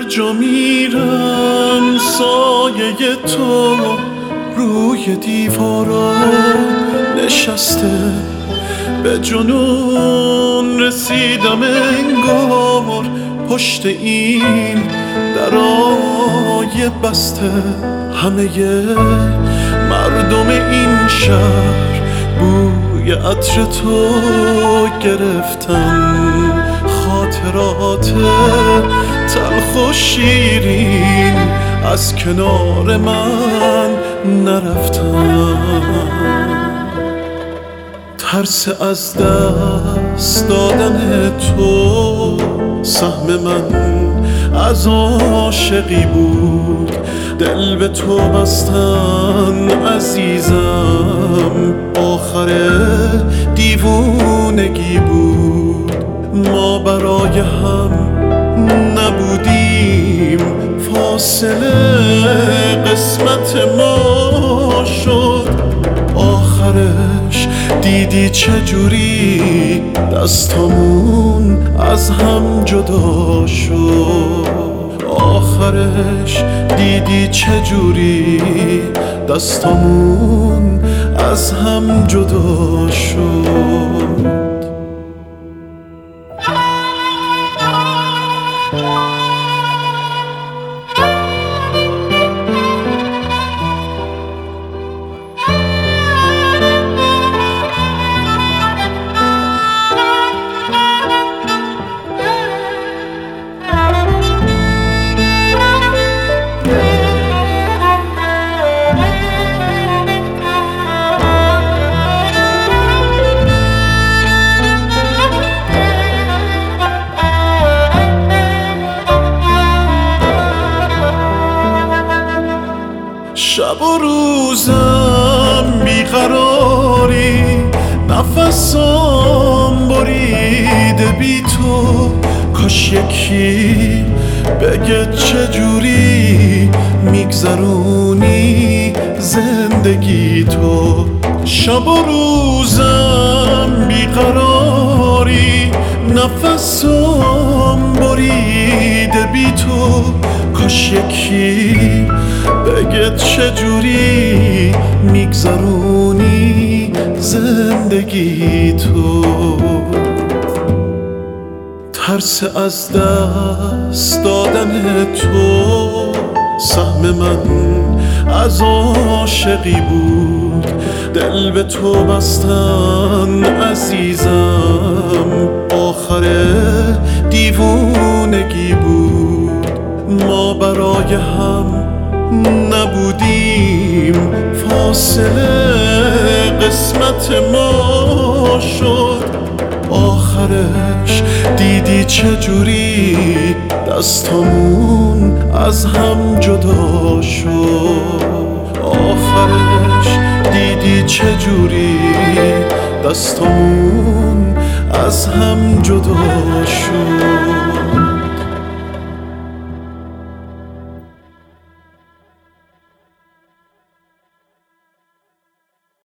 جا میرم سایه تو روی دیوارا نشسته، به جنون رسیدم انگار پشت این درای بسته. همه مردم این شهر بوی عطر تو گرفتن، خاطرات تلخ و شیرین از کنار من نرفتن. ترس از دست دادن تو سهم من از عاشقی بود، دل به تو بستن عزیزم آخر دیوونگی بود. ما برای هم نبودیم، فاصله قسمت ما شد. آخرش دیدی چجوری دستامون از هم جدا شد. آخرش دیدی چجوری دستامون از هم جدا شد. شب و روزم بیقراری، نفسام بریده بی تو. کاش یکی بگه چجوری میگذرونی زندگی تو. شب و روزم بیقراری، نفسام بریده بی تو. کاش یکی بگه چجوری میگذرونی زندگی تو. ترس از دست دادن تو سهم من از عاشقی بود، دل به تو بستن عزیزم آخر دیوونگی بود. ما برای هم نبودیم، فاصله قسمت ما شد. آخرش دیدی چجوری دستامون از هم جدا شد. آخرش دیدی چجوری دستامون از هم جدا شد.